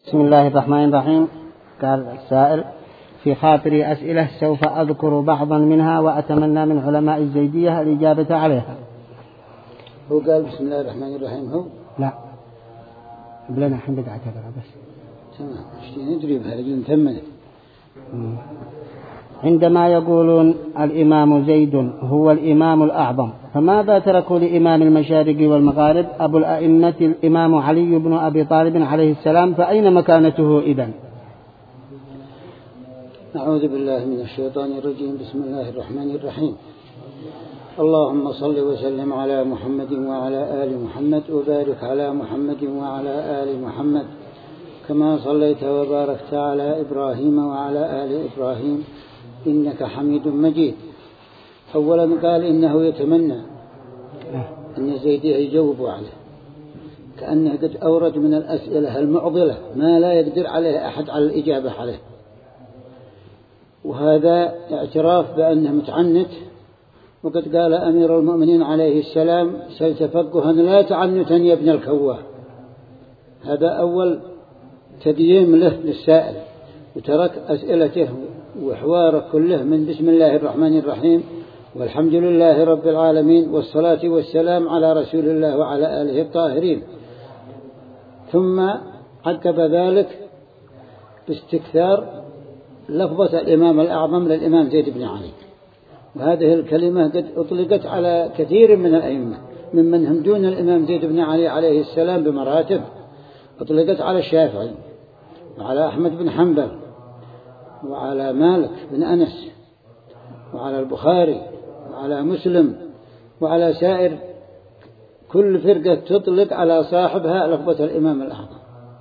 بسم الله الرحمن الرحيم. قال السائل: في خاطري أسئلة سوف أذكر بعضا منها وأتمنى من علماء الزيدية الإجابة عليها. هو قال بسم الله الرحمن الرحيم هو؟ لا بلنا الحين بدأ اعتبرها بس تمام. اشتي ندري بها لجل نتمنى. عندما يقولون الإمام زيد هو الإمام الأعظم، فماذا تركوا لإمام المشارق والمغارب أبو الأئمة الإمام علي بن أبي طالب عليه السلام؟ فأين مكانته إذن؟ أعوذ بالله من الشيطان الرجيم. بسم الله الرحمن الرحيم. اللهم صل وسلم على محمد وعلى آل محمد وبارك على محمد وعلى آل محمد كما صليت وباركت على إبراهيم وعلى آل إبراهيم إنك حميد مجيد. أولا قال إنه يتمنى أن الزيدية يجاوبوا عليه، كأنه قد أورد من الأسئلة المعضلة ما لا يقدر عليه أحد على الإجابة عليه، وهذا اعتراف بأنه متعنت. وقد قال أمير المؤمنين عليه السلام: سل تفقها لا تعنتا يا ابن الكواه. هذا أول تدييم له للسائل، وترك أسئلته وحواره كله من بسم الله الرحمن الرحيم والحمد لله رب العالمين والصلاة والسلام على رسول الله وعلى آله الطاهرين، ثم عقب ذلك باستكثار لفظة الإمام الأعظم للإمام زيد بن علي. وهذه الكلمة قد أطلقت على كثير من الأئمة ممن هم دون الإمام زيد بن علي عليه السلام بمراتب. أطلقت على الشافعي وعلى أحمد بن حنبل وعلى مالك بن أنس وعلى البخاري وعلى مسلم وعلى سائر كل فرقة تطلق على صاحبها لفظة الإمام الأعظم.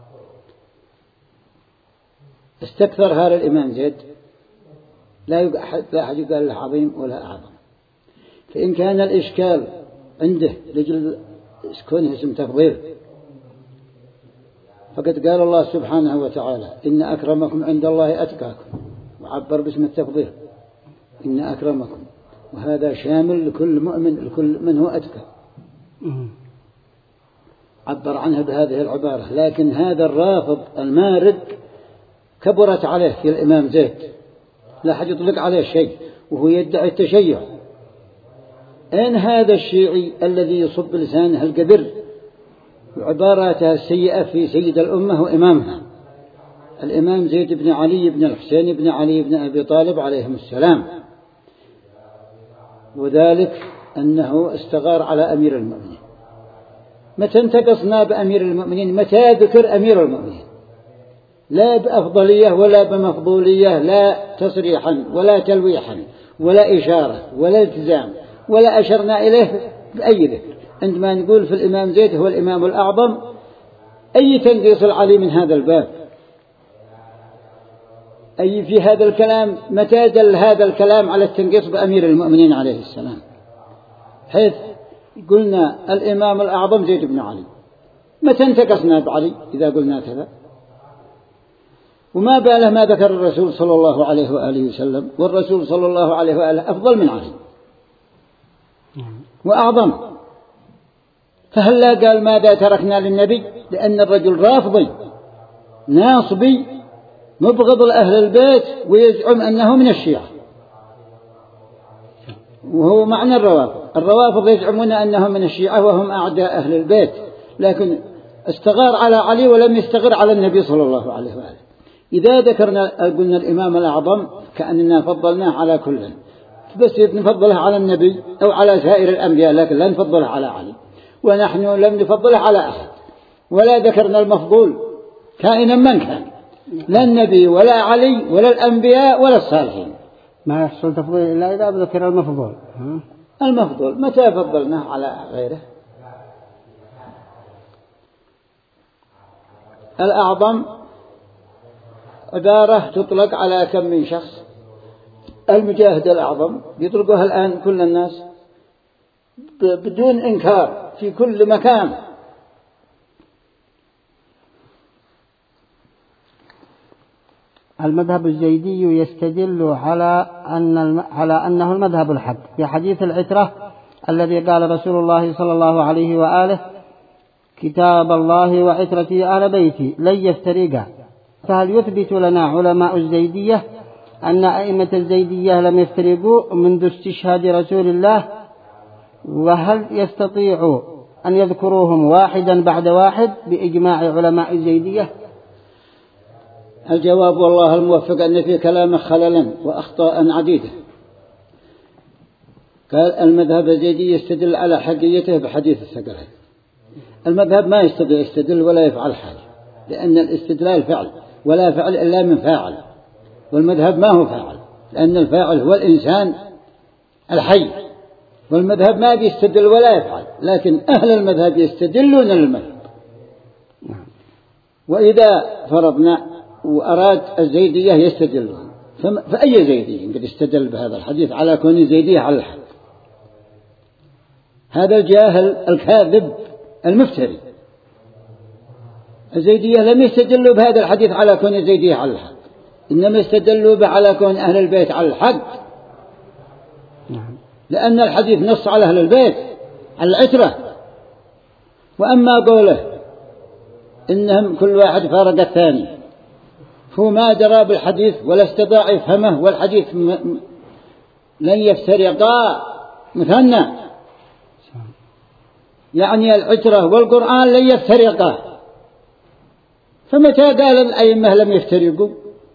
استكثر هذا الإمام زيد، لا أحد يقال له عظيم ولا أعظم. فإن كان الإشكال عنده لجل كونه اسم تفضيل، فقد قال الله سبحانه وتعالى: إن أكرمكم عند الله أتقاكم، وعبر باسم التفضيل إن أكرمكم، وهذا شامل لكل مؤمن، لكل من هو أتقى، عبر عنها بهذه العبارة. لكن هذا الرافض المارد كبرت عليه في الإمام زيد، لا حد يطلق عليه شيء، وهو يدعي التشيع. أين هذا الشيعي الذي يصب لسانه القبر وعباراته السيئة في سيد الأمة وإمامها الإمام زيد بن علي بن الحسين بن علي بن أبي طالب عليهم السلام؟ وذلك أنه استغار على أمير المؤمنين. متى انتقصنا بأمير المؤمنين؟ متى ذكر أمير المؤمنين؟ لا بأفضلية ولا بمفضولية، لا تصريحا ولا تلويحا ولا إشارة ولا التزام، ولا أشرنا إليه بأي ذكر. عندما نقول في الإمام زيد هو الإمام الأعظم، أي تنقيص العلي من هذا الباب؟ أي في هذا الكلام؟ متى دل هذا الكلام على التنقيص بأمير المؤمنين عليه السلام؟ حيث قلنا الإمام الأعظم زيد بن علي، متى انتقصنا بعلي إذا قلنا كذا؟ وما باله ما ذكر الرسول صلى الله عليه وآله وسلم، والرسول صلى الله عليه وآله أفضل من علي وأعظم. فهلا قال ماذا تركنا للنبي؟ لأن الرجل رافضي ناصبي مبغض لأهل البيت ويزعم أنه من الشيعة، وهو معنى الروافض يزعمون أنهم من الشيعة وهم أعداء أهل البيت، لكن استغار على علي ولم يستغر على النبي صلى الله عليه وآله. إذا ذكرنا قلنا الإمام الأعظم كأننا فضلناه على كل، بس نفضله على النبي أو على سائر الأنبياء، لكن لا نفضله على علي، ونحن لم نفضله على أحد، ولا ذكرنا المفضول كائنا من كان، لا النبي ولا علي ولا الأنبياء ولا الصالحين. ما يحصل تفضيل إلا إذا ذكر المفضول. المفضول متى فضلناه على غيره؟ الأعظم عبارة تطلق على كم من شخص. المجاهد الأعظم يطلقها الآن كل الناس بدون إنكار في كل مكان. المذهب الزيدي يستدل على أنه المذهب الحق في حديث العترة الذي قال رسول الله صلى الله عليه وآله: كتاب الله وعترتي آل بيتي لن يفترقا فهل يثبت لنا علماء الزيدية أن أئمة الزيدية لم يفترقوا منذ استشهاد رسول الله؟ وهل يستطيع أن يذكروهم واحدا بعد واحد بإجماع علماء الزيدية؟ الجواب والله الموفق أن في كلامه خللا وأخطاء عديدة. قال المذهب الزيدي يستدل على حقيته بحديث الثقلين. المذهب ما يستطيع يستدل ولا يفعل حاجة، لأن الاستدلال فعل ولا فعل إلا من فاعل، والمذهب ما هو فاعل، لأن الفاعل هو الإنسان الحي، والمذهب ما بيستدل ولا يفعل، لكن أهل المذهب يستدلون للمذهب. وإذا فرضنا وأراد الزيدية يستدلون، فأي زيدي قد استدل بهذا الحديث على كون الزيدية على الحق؟ هذا الجاهل الكاذب المفتري. الزيدية لم يستدلوا بهذا الحديث على كون الزيدية على الحق، إنما استدلوا به على كون أهل البيت على الحق، لأن الحديث نص على أهل البيت على العترة. وأما قوله إنهم كل واحد فارق الثاني، هو ما درى بالحديث ولا استطاع يفهمه، والحديث لن يفترقا مثنى، يعني العترة والقرآن لن يفترقا، فمتى قال الأئمة لم يفترقوا؟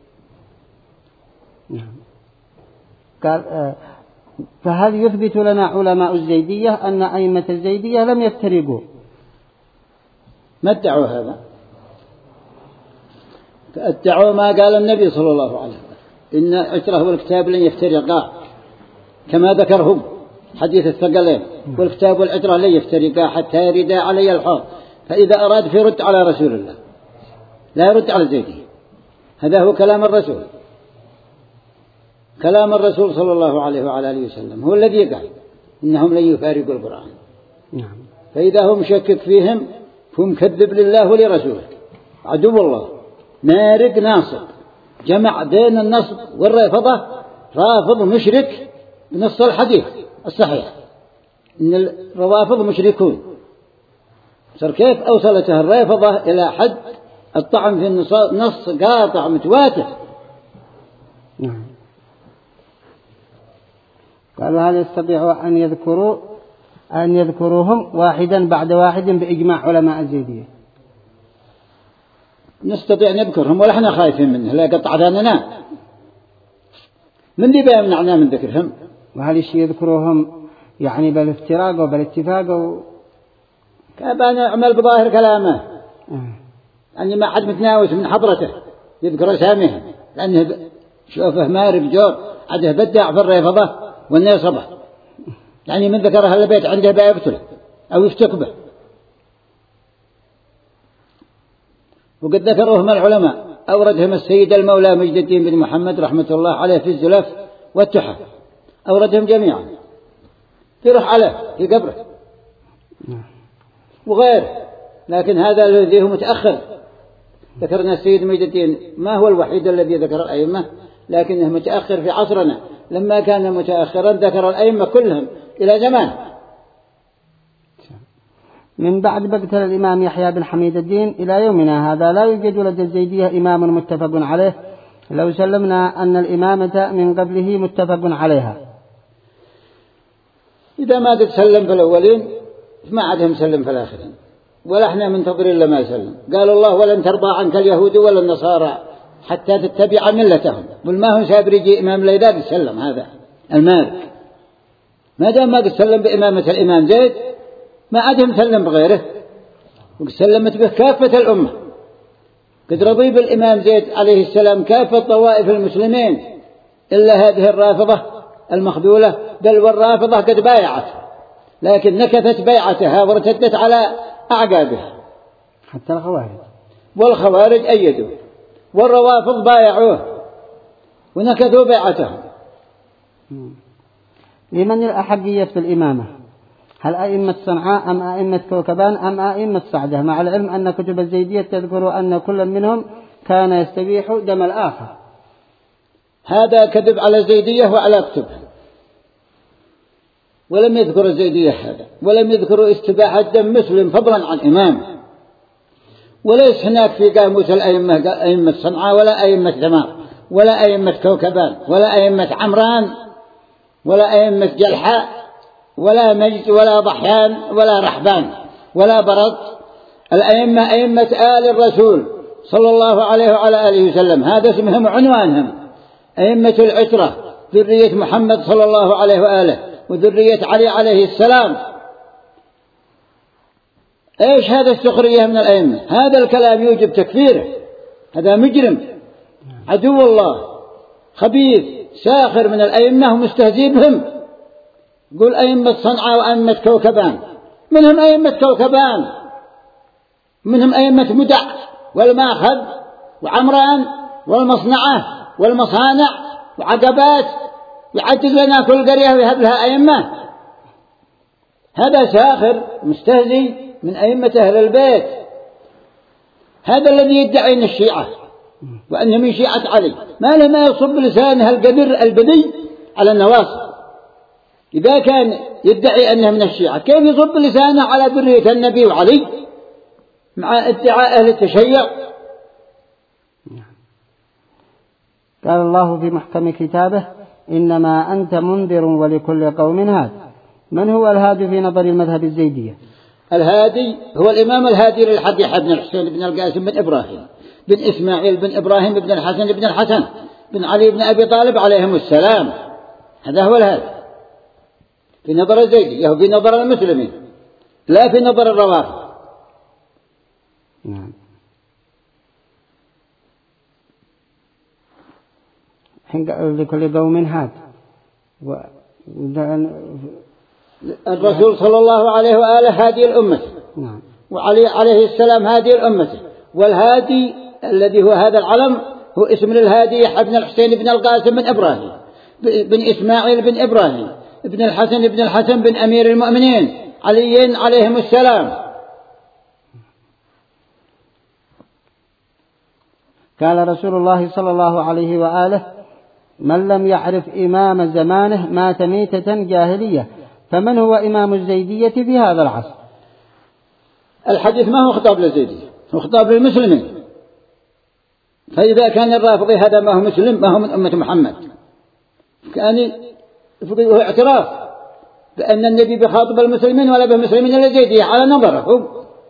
قال فهل يثبت لنا علماء الزيدية أن أئمة الزيدية لم يفترقوا؟ ما ادعوا هذا؟ ادعوا ما قال النبي صلى الله عليه وسلم إن العترة والكتاب لن يفترقا، كما ذكرهم حديث الثقلين، والكتاب والعترة لن يفترقا حتى يرد علي الحوض، فإذا أراد فيرد على رسول الله، لا يرد على الزيدية. هذا هو كلام الرسول، كلام الرسول صلى الله عليه وعلى آله وسلم هو الذي قال إنهم لن يفارقوا القرآن. فإذا هم شكك فيهم فهم كذب لله ولرسوله، عدو الله مارق ناصب، جمع بين النصب والرافضة، رافض مشرك بنص الحديث الصحيح إن الروافض مشركون. صار كيف أوصلته الرافضة إلى حد الطعن في النص قاطع متواتر. قال هل يستطيع أن يذكروهم واحدا بعد واحد بإجماع علماء الزيدية؟ نستطيع نذكرهم ولا احنا خايفين منه، لا قطع ذاننا من دي بيمنعنا من ذكرهم. وهل يذكروهم يعني بالافتراق وبالاتفاق كابان يعمل بظاهر كلامه، يعني ما حد متناوس من حضرته يذكر اسامهم، لأنه شوفه مارب جور عده بدع في الرافضة والناصبة، يعني من ذكر أهل البيت عنده بيقتله أو يفتك به. وقد ذكرهم العلماء، أوردهم السيد المولى مجد الدين بن محمد رحمة الله عليه في الزلف والتحف، أوردهم جميعا تروح عليه في قبره وغيره. لكن هذا الذي هو متأخر، ذكرنا السيد مجد الدين ما هو الوحيد الذي ذكر الأئمة، لكنه متأخر في عصرنا، لما كان متأخرا ذكر الأئمة كلهم إلى زمان. من بعد مقتل الإمام يحيى بن حميد الدين إلى يومنا هذا لا يوجد لدى الزيدية إمام متفق عليه، لو سلمنا أن الإمامة من قبله متفق عليها. إذا ما تسلم في الأولين ما عادهم سلم في الآخرين، ولا احنا منتظرين لما يسلم. قال الله ولن ترضى عنك اليهود ولا النصارى حتى تتبع ملتهم، والما هو سابر يجي إمام ليذا بيسلم هذا المالك، ما دام ما تسلم بإمامة الإمام زيد ما عادهم سلم بغيره، وسلمت به كافة الأمة. قد رضي بالإمام زيد عليه السلام كافة طوائف المسلمين إلا هذه الرافضة المخذولة، بل والرافضة قد بايعت لكن نكثت بيعتها وارتدت على أعقابها. حتى الخوارج والخوارج أيدوا، والروافض بايعوه ونكثوا بيعتهم. لمن الأحقية في الإمامة؟ هل أئمة صنعاء أم أئمة كوكبان أم أئمة صعدة؟ مع العلم أن كتب الزيدية تذكر أن كل منهم كان يستبيح دم الآخر. هذا كذب على الزيدية وعلى كتبها، ولم يذكر الزيدية هذا، ولم يذكروا استباحة دم مسلم فضلا عن إمام، وليس هناك في قاموس الأئمة أئمة صنعاء ولا أئمة ثمار ولا أئمة كوكبان ولا أئمة عمران ولا أئمة جلحاء ولا مجد ولا ضحيان ولا رحبان ولا برد. الأئمة أئمة آل الرسول صلى الله عليه وعلى آله وسلم، هذا اسمهم وعنوانهم، أئمة العترة ذرية محمد صلى الله عليه وآله وذرية علي عليه السلام. إيش هذا السخرية من الأئمة؟ هذا الكلام يوجب تكفيره، هذا مجرم عدو الله خبيث ساخر من الأئمة ومستهزئ بهم. قل أئمة صنعاء وأئمة كوكبان، منهم أئمة كوكبان، منهم أئمة مدع والماخذ وعمران والمصنعة والمصانع وعقبات، يعدد لنا كل قرية ويهب لها أئمة. هذا ساخر مستهزئ من أئمة أهل البيت، هذا الذي يدعي أن الشيعة وأنه من شيعة علي، ما لما يصب لسانه القدر البدي على النواصب. إذا كان يدعي أنه من الشيعة كيف يصب لسانه على ذرية النبي وعلي مع ادعاء أهل التشيع؟ قال الله في محكم كتابه: إنما أنت منذر ولكل قوم هاد. من هو الهادي في نظر المذهب الزيدية؟ الهادي هو الإمام الهادي للحق بن الحسين بن القاسم بن إبراهيم بن إسماعيل بن إبراهيم بن الحسن بن علي بن أبي طالب عليهم السلام. هذا هو الهادي في نظر الزيدية وفي نظر المسلمين، لا في نظر الروافض. نعم. لكل قوم هاد الرسول صلى الله عليه وآله هادي الأمة، نعم. وعلي عليه السلام هادي الأمة. والهادي الذي هو هذا العلم هو اسم الهادي يحيى بن الحسين بن القاسم بن إبراهيم بن إسماعيل بن إبراهيم بن الحسن بن أمير المؤمنين علي عليهم السلام. قال رسول الله صلى الله عليه وآله: من لم يعرف إمام زمانه مات ميتة جاهلية. فمن هو إمام الزيدية في هذا العصر؟ الحديث ما هو خطاب للزيدية، هو خطاب للمسلمين. فإذا كان الرافضي هذا ما هو مسلم، ما هو من أمة محمد، كان هو اعتراف بأن النبي بخاطب المسلمين ولا بمسلمين إلا الزيدية على نظره.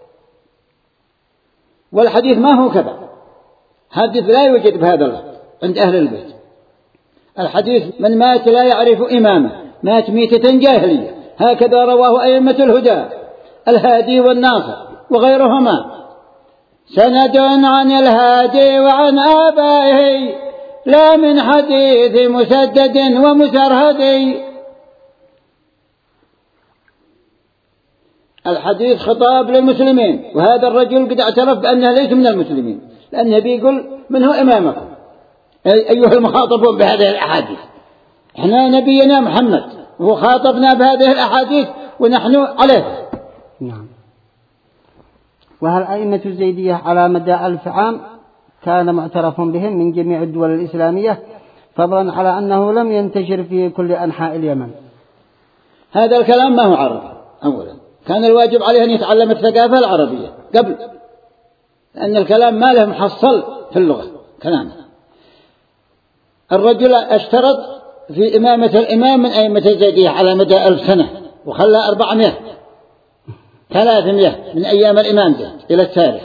والحديث ما هو كذا، حديث لا يوجد بهذا اللفظ عند أهل البيت. الحديث: من مات لا يعرف إمامه مات ميتة جاهلية. هكذا رواه أئمة الهدى الهادي والناصر وغيرهما. سند عن الهادي وعن آبائه لا من حديث مسدد ومسرهد. الحديث خطاب للمسلمين، وهذا الرجل قد اعترف بأنه ليس من المسلمين، لأنه بيقول: من هو إمامكم أيها المخاطبون بهذه الأحاديث؟ إحنا نبينا محمد وهو خاطبنا بهذه الأحاديث ونحن عليه. نعم. وهل أئمة الزيدية على مدى 1000 عام كان معترف بهم من جميع الدول الإسلامية، فضلا على أنه لم ينتشر في كل أنحاء اليمن؟ هذا الكلام ما هو عربي. أولا كان الواجب عليه أن يتعلم الثقافة العربية قبل، لأن الكلام ما له محصل في اللغة كلامه. الرجل اشترط في إمامة الإمام من أئمة الزيدية على مدى 1000 سنة، وخلى 400 300 من أيام الإمام زيد إلى التاريخ،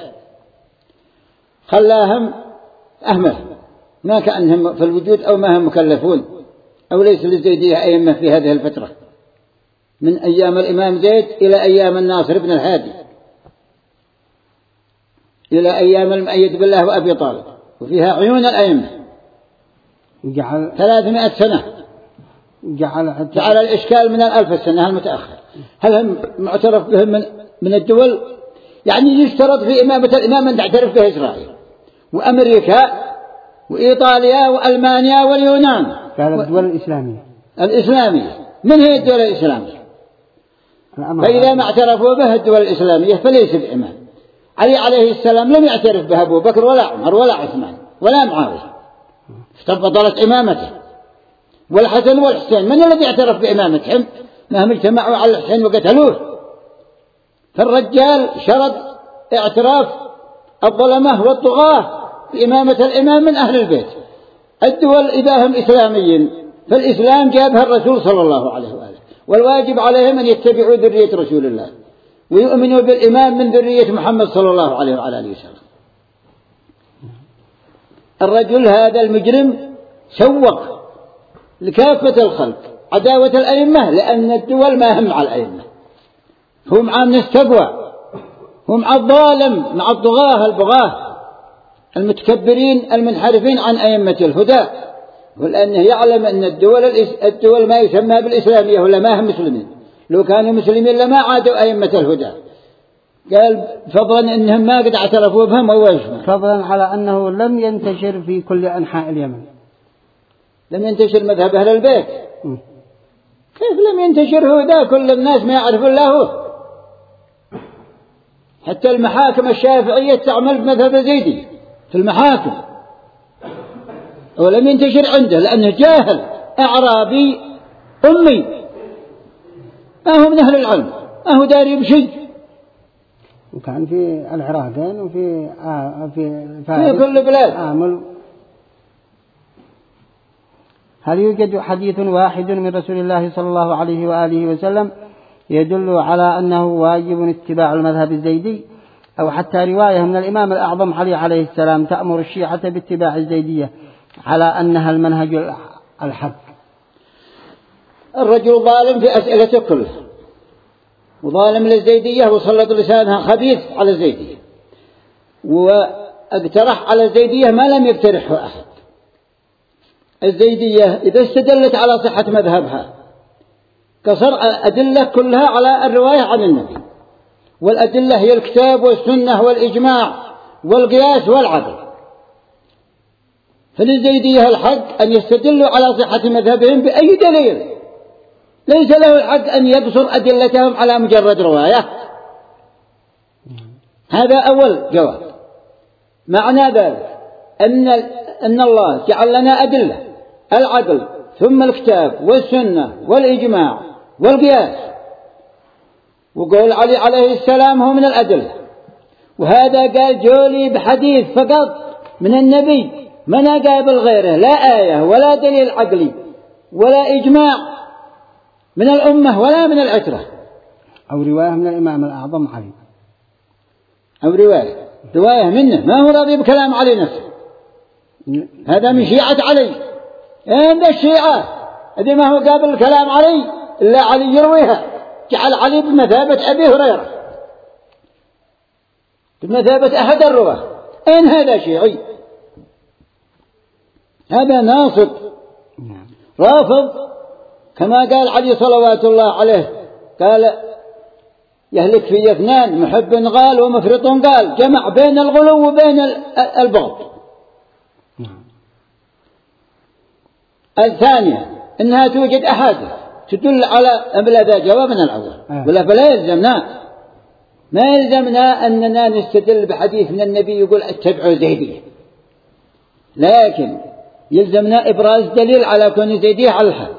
خلاهم أهمل، ما كأنهم في الوجود أو ما هم مكلفون، أو ليس للزيدية أئمة في هذه الفترة من أيام الإمام زيد إلى أيام الناصر بن الهادي إلى أيام المؤيد بالله وأبي طالب، وفيها عيون الأئمة 300 سنة. جعل الإشكال من 1000 سنة المتأخر. هل هم معترف بهم من الدول؟ يعني يشترط في إمامة الإمام أن تعترف به إسرائيل وأمريكا وإيطاليا وألمانيا واليونان. قال الدول الإسلامية. من هي الدول الإسلامية؟ فإذا ما اعترفوا به الدول الإسلامية فليس بإمام. علي عليه السلام لم يعترف به أبو بكر ولا عمر ولا عثمان ولا معاوية، استبطلت إمامته. والحسن والحسين من الذي اعترف بإمامتهم؟ انهم اجتمعوا على الحسين وقتلوه. فالرجال شرط اعتراف الظلمة والطغاة بإمامة الإمام من أهل البيت. الدول إذا هم إسلاميين فالإسلام جابها الرسول صلى الله عليه وآله، والواجب عليهم أن يتبعوا ذرية رسول الله ويؤمنوا بالإمام من ذرية محمد صلى الله عليه وعلى آله وسلم. الرجل هذا المجرم سوق لكافة الخلق عداوة الأئمة، لأن الدول ما هم مع الأئمة، هم مع الناس تقوى، هم مع الظالم، مع الطغاة البغاة المتكبرين المنحرفين عن أئمة الهدى. ولأنه يعلم أن الدول ما يسمى بالإسلامية ولا ما هم مسلمين، لو كانوا مسلمين لما عادوا أئمة الهدى. قال فضلا إنهم ما قد اعترفوا بهم ووجههم، فضلا على أنه لم ينتشر في كل أنحاء اليمن، لم ينتشر مذهب أهل البيت. كيف لم ينتشر هو ذا؟ كل الناس ما يعرفون له. حتى المحاكم الشافعية تعمل بمذهب الزيدي في المحاكم، ولم ينتشر عنده لأنه جاهل أعرابي أمي، ما هو من أهل العلم، ما هو داري بشيء. وكان في العراقين وفي في كل بلاد. هل يوجد حديث واحد من رسول الله صلى الله عليه وآله وسلم يدل على أنه واجب اتباع المذهب الزيدي، أو حتى رواية من الإمام الأعظم علي عليه السلام تأمر الشيعة باتباع الزيدية على أنها المنهج الحق؟ الرجل ظالم في أسئلته كلها، وظالم للزيدية وسلط لسانها خبيث على الزيدية، واقترح على الزيدية ما لم يقترحه أحد. الزيدية إذا استدلت على صحة مذهبها قصر أدلة كلها على الرواية عن النبي، والأدلة هي الكتاب والسنة والإجماع والقياس والعدل. فللزيدية الحق أن يستدلوا على صحة مذهبهم بأي دليل، ليس له الحق أن يبصر أدلتهم على مجرد رواية. هذا أول جواب. معنى ذلك أن الله جعل لنا أدلة، العدل ثم الكتاب والسنة والإجماع والقياس، وقول علي عليه السلام هو من الأدلة. وهذا قال جولي بحديث فقط من النبي، ما نقابل غيره، لا آية ولا دليل عقلي ولا إجماع من الأمة ولا من العترة، أو رواية من الإمام الأعظم علي، أو رواية منه، ما هو راضي بكلام علي نفسه. هذا من شيعة علي. عند الشيعة هذه ما هو قابل الكلام علي إلا علي يرويها، جعل علي بمثابة أبي هريرة، بمثابة أحد الرواه. أين هذا شيعي؟ هذا ناصب رافض، كما قال علي صلوات الله عليه، قال يهلك في اثنان، محب قال ومفرط قال، جمع بين الغلو وبين البغض. الثانية إنها توجد أحاديث تدل على هذا جوابنا الأول، ولا فلا يلزمنا، ما يلزمنا أننا نستدل بحديث من النبي يقول اتبعوا زيدية، لكن يلزمنا إبراز دليل على كون زيدية على الحق.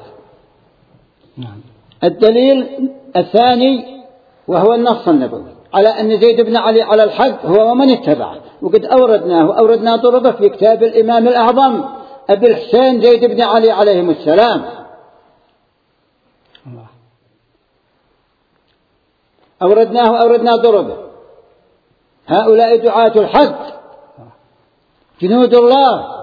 الدليل الثاني وهو النص النبوي على أن زيد بن علي على الحق هو ومن اتبعه، وقد أوردنا طرقه في كتاب الإمام الأعظم أبي الحسين زيد بن علي عليهم السلام. أوردنا طرقه. هؤلاء دعاة الحق جنود الله.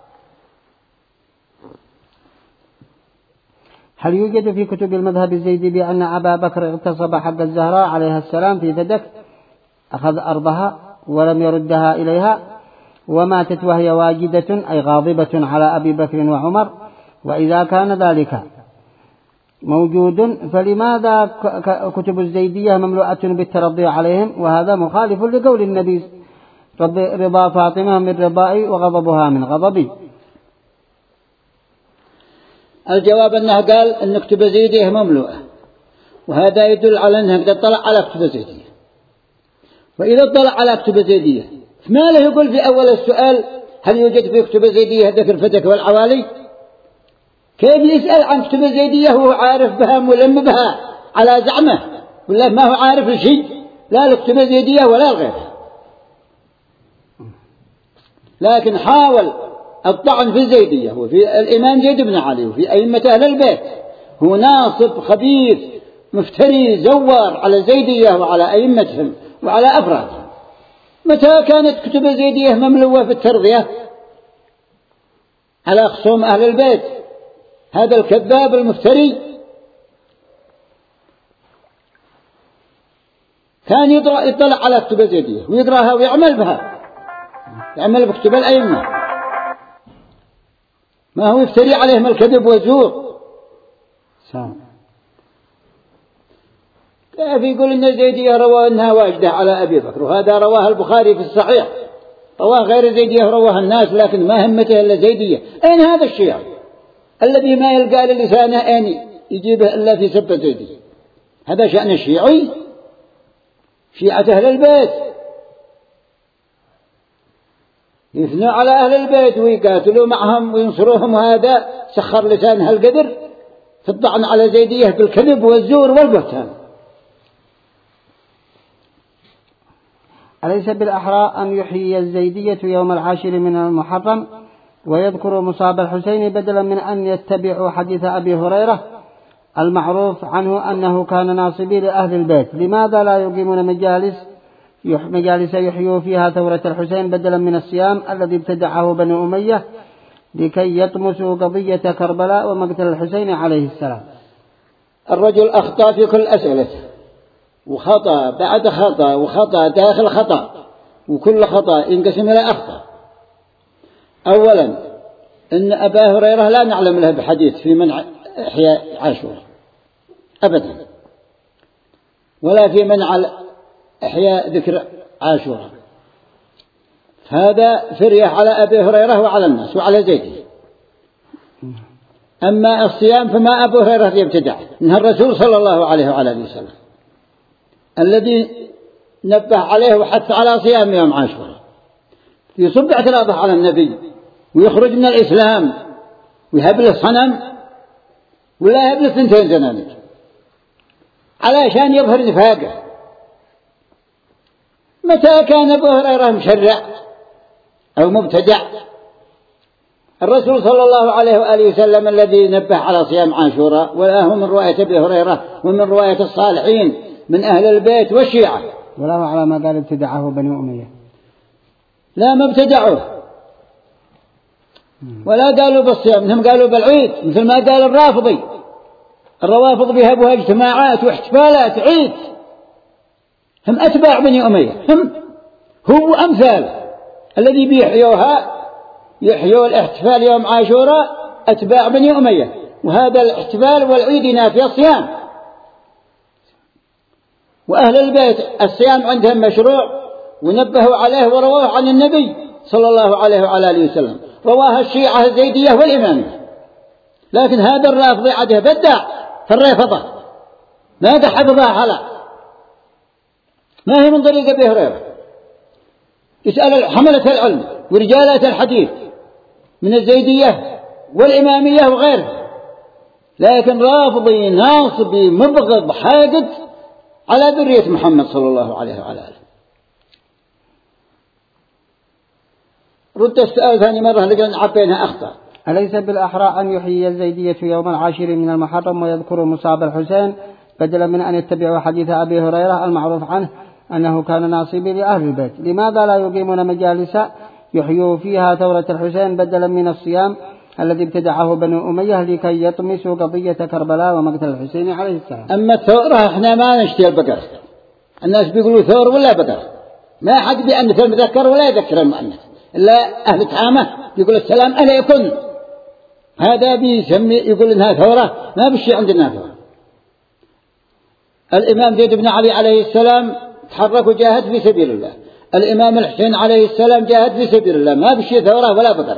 هل يوجد في كتب المذهب الزيدي بأن أبا بكر اغتصب حق الزهراء عليها السلام في فدك، أخذ أرضها ولم يردها إليها وماتت وهي واجدة أي غاضبة على أبي بكر وعمر؟ وإذا كان ذلك موجود فلماذا كتب الزيدية مملوءة بالترضي عليهم؟ وهذا مخالف لقول النبي رضا فاطمة من رضائي وغضبها من غضبي. الجواب أنه قال أن كتب الزيدية مملوءة، وهذا يدل على أنه قد اطلع على كتب الزيدية. وإذا اطلع على كتب الزيدية فما له يقول في أول السؤال هل يوجد في كتب الزيدية ذكر فتك والعوالي؟ كيف يسأل عن كتب الزيدية وهو عارف بها ملم بها على زعمه، ولا ما هو عارف شيء لا لكتب الزيدية ولا غيرها؟ لكن حاول الطعن في الزيدية وفي الإمام زيد بن علي وفي أئمة أهل البيت. هو ناصب خبيث مفتري زوار على الزيدية وعلى أئمتهم وعلى أفرادهم. متى كانت كتب الزيدية مملوءة في الترضية على خصوم أهل البيت؟ هذا الكذاب المفتري كان يطلع على كتب الزيدية ويقراها ويعمل بها، يعمل بكتب الأئمة، ما هو يفتري عليهم الكذب والزور. كيف يقول إن الزيدية رواه أنها واجدة على أبي بكر، وهذا رواه البخاري في الصحيح، رواه غير الزيدية رواه الناس، لكن ما همته إلا الزيدية. أين هذا الشيعي الذي ما يلقى للسانه أين يجيبه إلا في سب الزيدية؟ هذا شأن الشيعي، شيعة أهل البيت يثنوا على أهل البيت ويقاتلوا معهم وينصروهم، وهذا سخر لسانه القدر في الطعن على زيدية بالكذب والزور والبهتان. أليس بالأحرى أن يحيي الزيدية يوم 10 من المحرم ويذكر مصاب الحسين بدلا من أن يتبعوا حديث أبي هريرة المعروف عنه أنه كان ناصبي لأهل البيت؟ لماذا لا يقيمون مجالس يحيوا فيها ثورة الحسين بدلا من الصيام الذي ابتدعه بنو أمية لكي يطمسوا قضية كربلاء ومقتل الحسين عليه السلام؟ الرجل أخطأ في كل أسئلته، وخطأ بعد خطأ وخطأ داخل خطأ، وكل خطأ ينقسم إلى أخطاء. أولا إن أبا هريرة لا نعلم له بحديث في منع إحياء عاشوراء أبدا، ولا في منع إحياء ذكر عاشوراء. هذا فرية على أبي هريرة وعلى الناس وعلى زيد. أما الصيام فما أبو هريرة يبتدع، إنها الرسول صلى الله عليه وعلى آله وسلم الذي نبه عليه وحث على صيام يوم عاشوراء، يصب اعتراضه على النبي ويخرج من الإسلام ويهب له صنم ولا يهب له 2 زنانير علشان يظهر نفاقه. متى كان أبو هريرة مشرع أو مبتدع؟ الرسول صلى الله عليه وآله وسلم الذي نبه على صيام عاشوراء، ولا هو من رواية أبي هريرة ومن رواية الصالحين من أهل البيت والشيعة. ولا على ما قال ابتدعه بنو أمية، لا ما ابتدعوه ولا قالوا بالصيام، انهم قالوا بالعيد، مثل ما قال الرافضي. الروافض بيهبوها اجتماعات واحتفالات عيد، هم أتباع بني أمية، هم هو أمثال الذي بيحيوها، يحيوا الاحتفال يوم عاشوراء أتباع بني أمية، وهذا الاحتفال والعيد ينافي الصيام. وأهل البيت الصيام عندهم مشروع ونبهوا عليه ورواه عن النبي صلى الله عليه وعلى آله وسلم، رواه الشيعة الزيدية والإمامية. لكن هذا الرافضي عده بدع في الرافضة، ما قد حفظها حلا، ما هي من طريق أبي هريرة. يسأل حملة العلم ورجالات الحديث من الزيدية والإمامية وغيرها، لكن رافضي ناصبي مبغض حاقد على ذرية محمد صلى الله عليه وعلى آله. رد السؤال ثاني مرة لقد عبينها أخطأ. أليس بالأحرى أن يحيي الزيدية يوم 10 من المحرم ويذكر مصاب الحسين بدلا من أن يتبعوا حديث أبي هريرة المعروف عنه أنه كان ناصبي لأهل البيت؟ لماذا لا يقيمون مجالس يحيوا فيها ثورة الحسين بدلا من الصيام الذي ابتدعه بنو أمية لكي يطمسوا قضية كربلاء ومقتل الحسين عليه السلام؟ أما الثورة احنا ما نشتري البقر، الناس بيقولوا ثور ولا بقر، ما حد بيأنث المذكر ولا يذكر المؤنث إلا أهل تعامة يقول السلام عليكم، هذا بيسمي يقول إنها ثورة، ما بشي عندنا ثورة. الإمام زيد بن علي عليه السلام تحرك وجاهد في سبيل الله، الإمام الحسين عليه السلام جاهد في سبيل الله، ما بشي ثورة ولا بقر.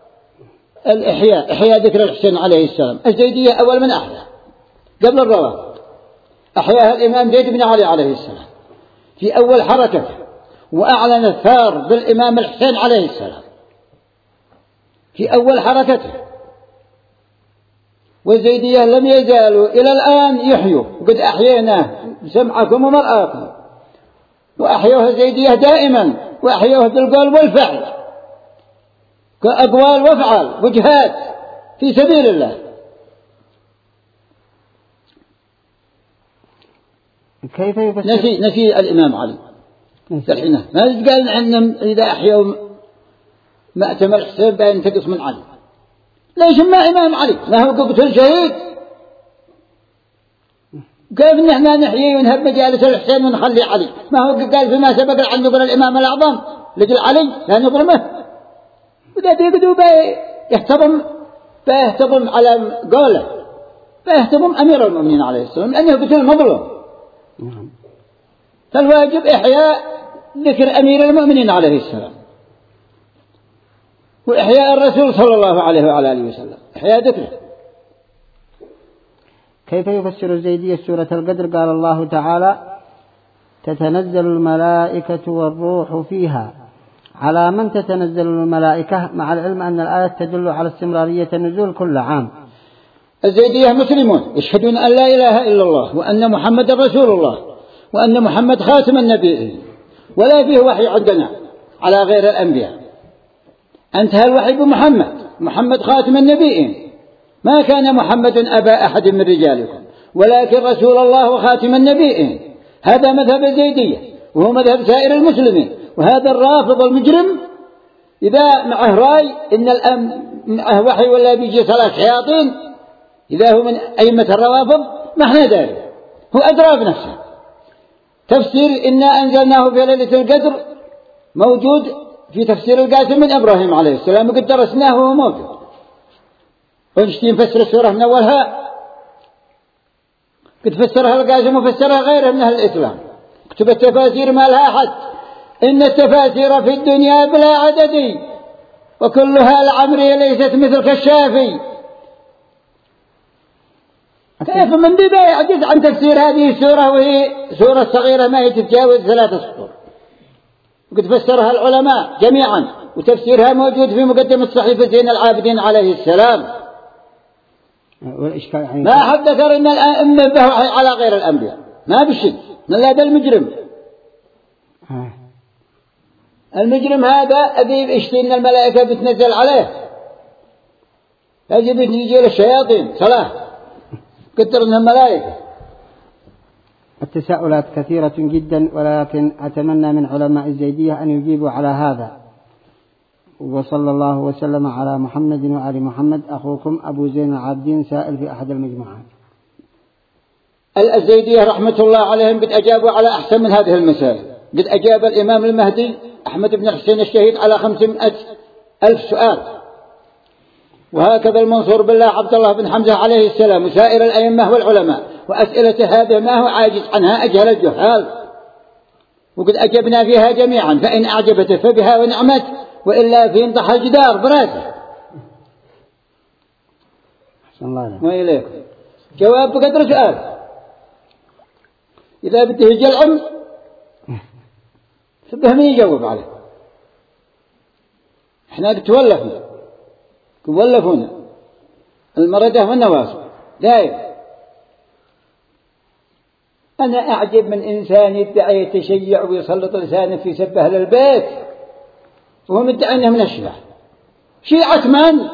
إحياء ذكر الحسين عليه السلام، الزيدية أول من أحيا قبل الروافض، أحياها الإمام زيد بن علي عليه السلام في أول حركة، وأعلن الثار بالإمام الحسين عليه السلام في أول حركته. والزيدية لم يزالوا إلى الآن يحيوا، وقد أحييناه بسمعكم أقوال وأفعال وجهاد في سبيل الله. كيف يفسر؟ نسي الإمام علي الحين ما قال أنهم إذا أحيوا مأتم الحسين بينتقص من علي. ليش ما إمام علي ما هو قتل شهيد؟ كيف نحن نحيي ونهب مجالس الحسين ونخلي علي؟ ما هو قال فيما سبق عن نظر الإمام الأعظم لجل علي لا نظلمه، وإذا بيقدوا بيحتضم على قوله، بيحتضم أمير المؤمنين عليه السلام لأنه قتل مظلوم. فالواجب إحياء ذكر أمير المؤمنين عليه السلام وإحياء الرسول صلى الله عليه وعلى آله وسلم، إحياء ذكره. كيف يفسر الزيدية سورة القدر؟ قال الله تعالى: تتنزل الملائكة والروح فيها. على من تتنزل الملائكة؟ مع العلم أن الآية تدل على استمرارية النزول كل عام. الزيدية مسلمون يشهدون أن لا إله إلا الله وأن محمد رسول الله وأن محمد خاتم النبيين، ولا فيه وحي عندنا على غير الأنبياء. انتهى الوحي بمحمد، محمد خاتم النبيين. ما كان محمد أبا أحد من رجالكم ولكن رسول الله وخاتم النبيين. هذا مذهب الزيدية وهو مذهب سائر المسلمين. وهذا الرافض المجرم إذا معه رأي إن معه وحي ولا بيجي 3 شياطين، إذا هو من أئمة الروافض ما احنا داري، هو أدرى بنفسه. تفسير إنا أنزلناه في ليلة القدر موجود في تفسير القاسم من إبراهيم عليه السلام، وقد درسناه وهو موجود. ونشتي نفسر السورة من أولها، قد فسرها القاسم وفسرها غيره من أهل الإسلام. كتب التفاسير ما لها أحد، إن التفاسير في الدنيا بلا عدد وكلها لعمري ليست مثل كالشافي. كيف من ذي يعجز عن تفسير هذه السورة وهي سورة صغيرة ما هي تتجاوز 3 سطور؟ وقد فسرها العلماء جميعا، وتفسيرها موجود في مقدمة صحيفة زين العابدين عليه السلام. ما أحد ذكر إن الأئمة به على غير الأنبياء، ما بشد من هذا المجرم. المجرم هذا أذيب اشتي إن الملائكة بتنزل عليه، يجب أن يجي للشياطين صلاة كتر من الملائكة. التساؤلات كثيرة جدا، ولكن أتمنى من علماء الزيدية أن يجيبوا على هذا. وصلى الله وسلم على محمد وآل محمد. أخوكم أبو زين العابدين سائل في أحد المجموعات. الزيدية رحمة الله عليهم قد أجابوا على أحسن من هذه المسائل. قد أجاب الإمام المهدي أحمد بن الحسين الشهيد على 500,000 سؤال، وهكذا المنصور بالله عبد الله بن حمزة عليه السلام وسائر الأئمة والعلماء. وأسئلة هذه ما هو عاجز عنها أجهل الجهال، وقد أجبنا فيها جميعا. فإن أعجبته فبها ونعمت، وإلا فينضح الجدار براسه. وإليكم جواب بقدر سؤال. إذا بده يجي العلم سبه من يجاوب عليه. احنا تولفونا المردة والنواصب دايم. أنا أعجب من إنسان يدعي يتشيع ويسلط لسانه في سب أهل البيت وهم يدعونه من الشيعة. شيعة من؟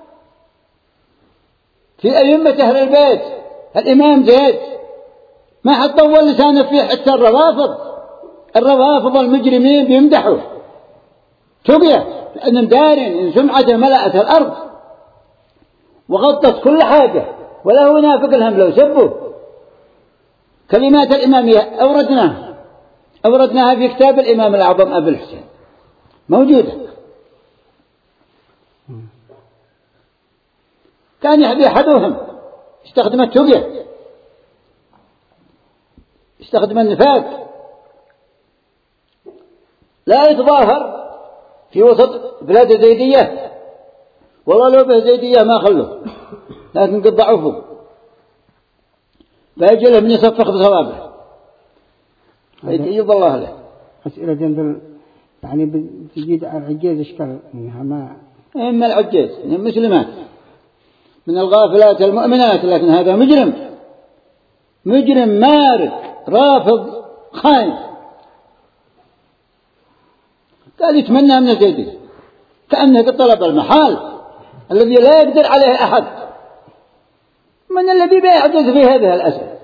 في أئمة أهل البيت الإمام زيد ما حد طول لسانه فيه. حتى الروافض المجرمين بيمدحوا تقيا، لأنهم دارين إن سمعته ملأت الأرض وغطت كل حاجة، ولا هو نافق لهم لو سبوا. كلمات الإمامية أوردناها في كتاب الإمام الأعظم أبو الحسين موجودة. كان يحبي أحدهم استخدم التقيا، استخدم النفاق، لا يتظاهر في وسط بلاد الزيدية. والله لو به زيدية ما خلوه، لكن قد ضعفوا. فيجي له من يصفق بصوابه فيتعيض الله له. أسئلة جنب يعني تجد العجيز إشكال منها ما إما العجيز من المسلمات من الغافلات المؤمنات، لكن هذا مجرم مارك رافض خاين. قال يتمنى من الزيدية كأنه طلب المحال الذي لا يقدر عليه أحد. من الذي بيحدث في هذه الأسئلة؟